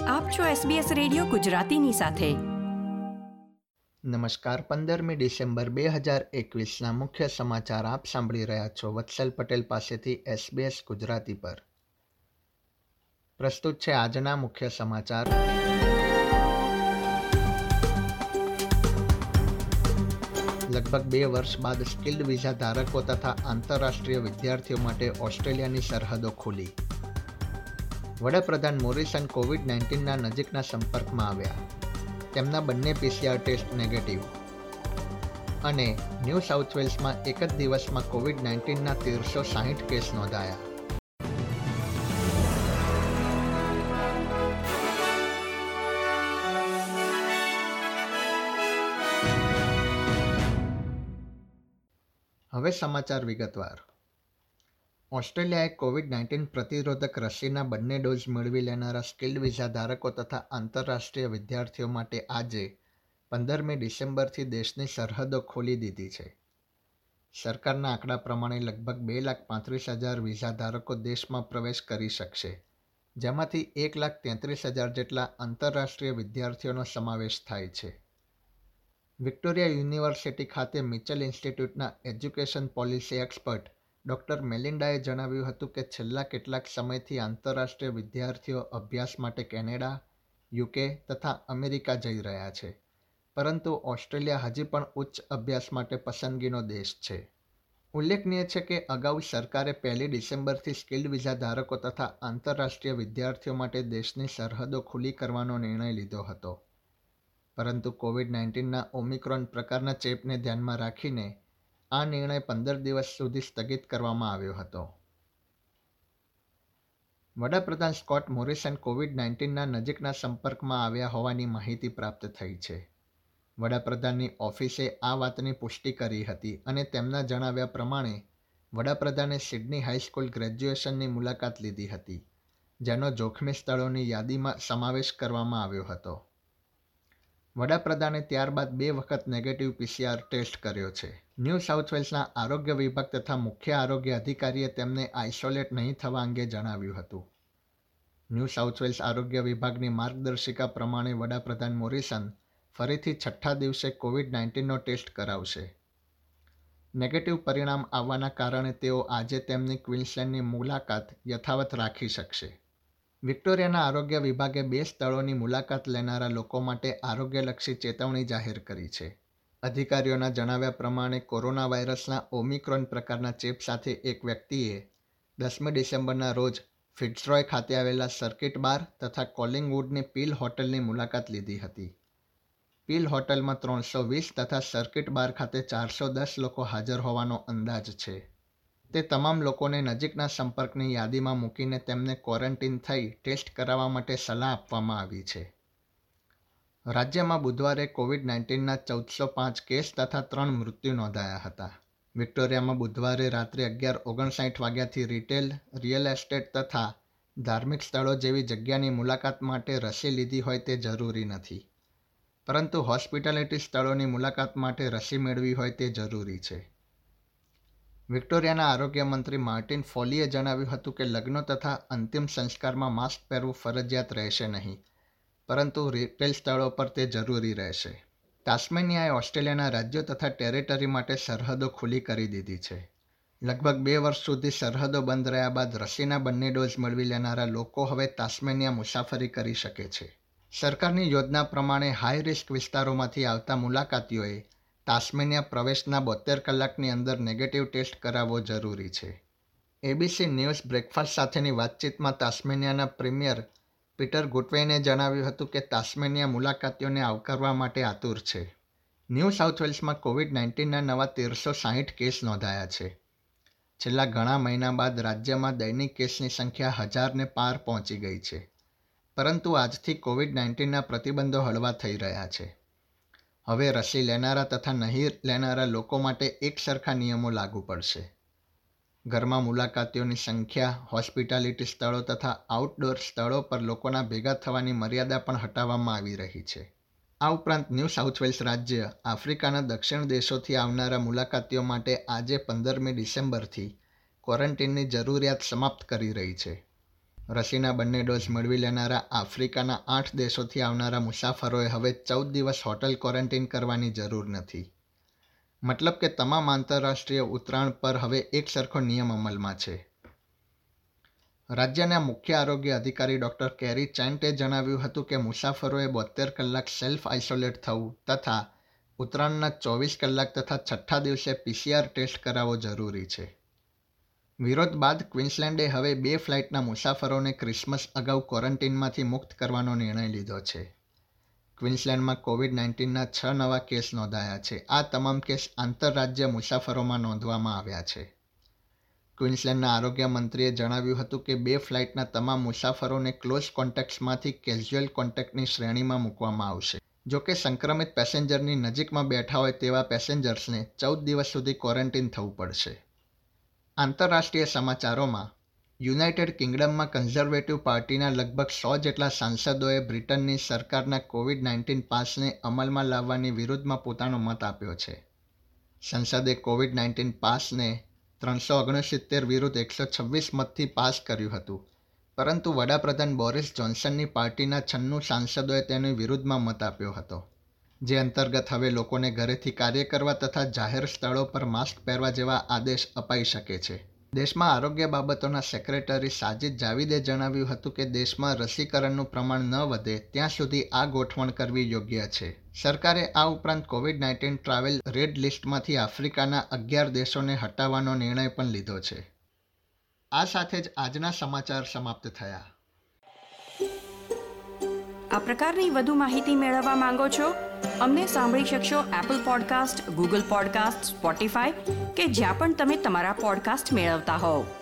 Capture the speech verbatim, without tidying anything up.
આપ છો SBS radio ગુજરાતીની સાથે. નમસ્કાર. પંદરમી ડિસેમ્બર બે હજાર એકવીસના મુખ્ય સમાચાર આપ સાંભળી રહ્યા છો વત્સલ પટેલ પાસેથી એસબીએસ ગુજરાતી પર. પ્રસ્તુત છે આજના મુખ્ય સમાચાર. લગભગ બે વર્ષ બાદ સ્કિલ્ડ વિઝા ધારકો તથા આંતરરાષ્ટ્રીય વિદ્યાર્થીઓ માટે ઓસ્ટ્રેલિયાની સરહદો ખુલી. વડાપ્રધાન મોરિસન કોવિડ નાઇન્ટીનના નજીકના સંપર્કમાં આવ્યા. તેમના બંને પીસીઆર ટેસ્ટ નેગેટિવ. અને ન્યૂ સાઉથ વેલ્સમાં એક જ દિવસમાં કોવિડ નાઇન્ટીનના તેરસો સાહીઠ કેસ નોંધાયા. હવે સમાચાર વિગતવાર. ઓસ્ટ્રેલિયાએ કોવિડ નાઇન્ટીન પ્રતિરોધક રસીના બંને ડોઝ મેળવી લેનારા સ્કિલ્ડ વિઝા ધારકો તથા આંતરરાષ્ટ્રીય વિદ્યાર્થીઓ માટે આજે પંદરમી ડિસેમ્બરથી દેશની સરહદો ખોલી દીધી છે. સરકારના આંકડા પ્રમાણે લગભગ બે લાખ પાંત્રીસ હજાર વિઝા ધારકો દેશમાં પ્રવેશ કરી શકશે, જેમાંથી એક લાખ તેત્રીસ હજાર જેટલા આંતરરાષ્ટ્રીય વિદ્યાર્થીઓનો સમાવેશ થાય છે. વિક્ટોરિયા યુનિવર્સિટી ખાતે મિચેલ ઇન્સ્ટિટ્યૂટના એજ્યુકેશન પોલિસી એક્સપર્ટ ડોક્ટર મેલિન્ડાએ જણાવ્યું હતું કે છેલ્લા કેટલાક સમયથી આંતરરાષ્ટ્રીય વિદ્યાર્થીઓ અભ્યાસ માટે કેનેડા, યુકે તથા અમેરિકા જઈ રહ્યા છે, પરંતુ ઓસ્ટ્રેલિયા હજી પણ ઉચ્ચ અભ્યાસ માટે પસંદગીનો દેશ છે. ઉલ્લેખનીય છે કે અગાઉ સરકારે પહેલી ડિસેમ્બરથી સ્કિલ્ડ વિઝા ધારકો તથા આંતરરાષ્ટ્રીય વિદ્યાર્થીઓ માટે દેશની સરહદો ખુલ્લી કરવાનો નિર્ણય લીધો હતો, પરંતુ કોવિડ નાઇન્ટીનના ઓમિક્રોન પ્રકારના ચેપને ધ્યાનમાં રાખીને આ નિર્ણય પંદર દિવસ સુધી સ્થગિત કરવામાં આવ્યો હતો. વડાપ્રધાન સ્કોટ મોરિસન કોવિડ નાઇન્ટીનના નજીકના સંપર્કમાં આવ્યા હોવાની માહિતી પ્રાપ્ત થઈ છે. વડાપ્રધાનની ઓફિસે આ વાતની પુષ્ટિ કરી હતી અને તેમના જણાવ્યા પ્રમાણે વડાપ્રધાને સિડની હાઈસ્કૂલ ગ્રેજ્યુએશનની મુલાકાત લીધી હતી, જેનો જોખમી સ્થળોની યાદીમાં સમાવેશ કરવામાં આવ્યો હતો. વડાપ્રધાને ત્યારબાદ બે વખત નેગેટિવ પીસીઆર ટેસ્ટ કર્યો છે. ન્યૂ સાઉથ વેલ્સના આરોગ્ય વિભાગ તથા મુખ્ય આરોગ્ય અધિકારીએ તેમને આઇસોલેટ નહીં થવા અંગે જણાવ્યું હતું. ન્યૂ સાઉથ વેલ્સ આરોગ્ય વિભાગની માર્ગદર્શિકા પ્રમાણે વડાપ્રધાન મોરિસન ફરીથી છઠ્ઠા દિવસે કોવિડ નાઇન્ટીનનો ટેસ્ટ કરાવશે. નેગેટિવ પરિણામ આવવાના કારણે તેઓ આજે તેમની ક્વીન્સલેન્ડની મુલાકાત યથાવત રાખી શકશે. વિક્ટોરિયાના આરોગ્ય વિભાગે બે સ્થળોની મુલાકાત લેનારા લોકો માટે આરોગ્યલક્ષી ચેતવણી જાહેર કરી છે. અધિકારીઓના જણાવ્યા પ્રમાણે કોરોના વાયરસના ઓમિક્રોન પ્રકારના ચેપ સાથે એક વ્યક્તિએ દસમી ડિસેમ્બરના રોજ ફિટ્ઝરોય ખાતે આવેલા સર્કિટ બાર તથા કોલિંગવુડની પીલ હોટલની મુલાકાત લીધી હતી. પીલ હોટલમાં ત્રણસો વીસ તથા સર્કિટ બાર ખાતે ચારસો દસ લોકો હાજર હોવાનો અંદાજ છે. તે તમામ લોકોને નજીકના સંપર્કની યાદીમાં મૂકીને તેમને ક્વોરન્ટીન થઈ ટેસ્ટ કરાવવા માટે સલાહ આપવામાં આવી છે. રાજ્યમાં બુધવારે કોવિડ નાઇન્ટીનના ચૌદસો પાંચ કેસ તથા ત્રણ મૃત્યુ નોંધાયા હતા. વિક્ટોરિયામાં બુધવારે રાત્રે અગિયાર ઓગણસાઠ વાગ્યાથી રિટેલ, રિયલ એસ્ટેટ તથા ધાર્મિક સ્થળો જેવી જગ્યાની મુલાકાત માટે રસી લીધી હોય તે જરૂરી નથી, પરંતુ હોસ્પિટાલિટી સ્થળોની મુલાકાત માટે રસી મેળવી હોય તે જરૂરી છે. વિક્ટોરિયાના આરોગ્ય મંત્રી માર્ટિન ફોલીએ જણાવ્યું હતું કે લગ્નો તથા અંતિમ સંસ્કારમાં માસ્ક પહેરવું ફરજિયાત રહેશે નહીં, પરંતુ રિટેલ સ્થળો પર તે જરૂરી રહેશે. તાસ્મેનિયાએ ઓસ્ટ્રેલિયાના રાજ્યો તથા ટેરેટરી માટે સરહદો ખુલ્લી કરી દીધી છે. લગભગ બે વર્ષ સુધી સરહદો બંધ રહ્યા બાદ રસીના બંને ડોઝ મેળવી લેનારા લોકો હવે તાસ્મેનિયા મુસાફરી કરી શકે છે. સરકારની યોજના પ્રમાણે હાઈ રિસ્ક વિસ્તારોમાંથી આવતા મુલાકાતીઓએ તાસ્મેનિયા પ્રવેશના બોતેર કલાકની અંદર નેગેટિવ ટેસ્ટ કરાવવો જરૂરી છે. એબીસી ન્યૂઝ બ્રેકફાસ્ટ સાથેની વાતચીતમાં તાસ્મેનિયાના પ્રીમિયર પીટર ગુટવેઇને જણાવ્યું હતું કે તાસ્મેનિયા મુલાકાતીઓને આવકારવા માટે આતુર છે. ન્યૂ સાઉથ વેલ્સમાં કોવિડ નાઇન્ટીનના નવા તેરસો સાહીઠ કેસ નોંધાયા છે. છેલ્લા ઘણા મહિના બાદ રાજ્યમાં દૈનિક કેસની સંખ્યા હજારને પાર પહોંચી ગઈ છે, પરંતુ આજથી કોવિડ નાઇન્ટીનના પ્રતિબંધો હળવા થઈ રહ્યા છે. હવે રસી લેનારા તથા નહીં લેનારા લોકો માટે એક સરખા નિયમો લાગુ પડશે. ઘરમાં મુલાકાતીઓની સંખ્યા, હોસ્પિટાલિટી સ્થળો તથા આઉટડોર સ્થળો પર લોકોના ભેગા થવાની મર્યાદા પણ હટાવવામાં આવી રહી છે. આ ઉપરાંત ન્યૂ સાઉથ વેલ્સ રાજ્ય આફ્રિકાના દક્ષિણ દેશોથી આવનારા મુલાકાતીઓ માટે આજે પંદરમી ડિસેમ્બરથી ક્વોરન્ટીનની જરૂરિયાત સમાપ્ત કરી રહી છે. રસીના બંને ડોઝ મેળવી લેનારા આફ્રિકાના આઠ દેશોથી આવનારા મુસાફરોએ હવે ચૌદ દિવસ હોટલ ક્વોરન્ટીન કરવાની જરૂર નથી. મતલબ કે તમામ આંતરરાષ્ટ્રીય ઉતરાણ પર હવે એક સરખો નિયમ અમલમાં છે. રાજ્યના મુખ્ય આરોગ્ય અધિકારી ડોક્ટર કેરી ચેન્ટે જણાવ્યું હતું કે મુસાફરોએ બોતેર કલાક સેલ્ફ આઇસોલેટ થવું તથા ઉતરાણના ચોવીસ કલાક તથા છઠ્ઠા દિવસે પીસીઆર ટેસ્ટ કરાવવો જરૂરી છે. વિરોધ બાદ ક્વીન્સલેન્ડે હવે બે ફ્લાઇટના મુસાફરોને ક્રિસમસ અગાઉ ક્વોરન્ટીનમાંથી મુક્ત કરવાનો નિર્ણય લીધો છે. ક્વીન્સલેન્ડમાં કોવિડ નાઇન્ટીનના છ નવા કેસ નોંધાયા છે. આ તમામ કેસ આંતરરાજ્ય મુસાફરોમાં નોંધવામાં આવ્યા છે. ક્વીન્સલેન્ડના આરોગ્ય મંત્રીએ જણાવ્યું હતું કે બે ફ્લાઇટના તમામ મુસાફરોને ક્લોઝ કોન્ટેક્ટ્સમાંથી કેઝ્યુઅલ કોન્ટેક્ટની શ્રેણીમાં મૂકવામાં આવશે. જોકે સંક્રમિત પેસેન્જરની નજીકમાં બેઠા હોય તેવા પેસેન્જર્સને ચૌદ દિવસ સુધી ક્વોરન્ટીન થવું પડશે. આંતરરાષ્ટ્રીય સમાચારોમાં યુનાઇટેડ કિંગડમમાં કન્ઝર્વેટિવ પાર્ટીના લગભગ સો જેટલા સાંસદોએ બ્રિટનની સરકારના કોવિડ નાઇન્ટીન પાસને અમલમાં લાવવાની વિરુદ્ધમાં પોતાનો મત આપ્યો છે. સંસદે કોવિડ નાઇન્ટીન પાસને ત્રણસો ઓગણસિત્તેર વિરુદ્ધ એકસો છવ્વીસ મતથી પાસ કર્યું હતું, પરંતુ વડાપ્રધાન બોરિસ જોન્સનની પાર્ટીના છન્નું સાંસદોએ તેની વિરુદ્ધમાં મત આપ્યો હતો, જે અંતર્ગત હવે લોકોને ઘરેથી કાર્ય કરવા તથા જાહેર સ્થળો પર માસ્ક પહેરવા જેવા આદેશ અપાઈ શકે છે. દેશમાં આરોગ્ય બાબતોના સેક્રેટરી સાજિદ જાવિદે જણાવ્યું હતું કે દેશમાં રસીકરણનું પ્રમાણ ન વધે ત્યાં સુધી આ ગોઠવણ કરવી યોગ્ય છે. સરકારે આ ઉપરાંત કોવિડ નાઇન્ટીન ટ્રાવેલ રેડ લિસ્ટમાંથી આફ્રિકાના અગિયાર દેશોને હટાવવાનો નિર્ણય પણ લીધો છે. આ સાથે જ આજના સમાચાર સમાપ્ત થયા. આ પ્રકારની વધુ માહિતી મેળવવા માંગો છો? અમને સાંભળી શકશો Apple podcast, Google podcast, Spotify કે જ્યાં પણ તમે તમારા પોડકાસ્ટ મેળવતા હોવ.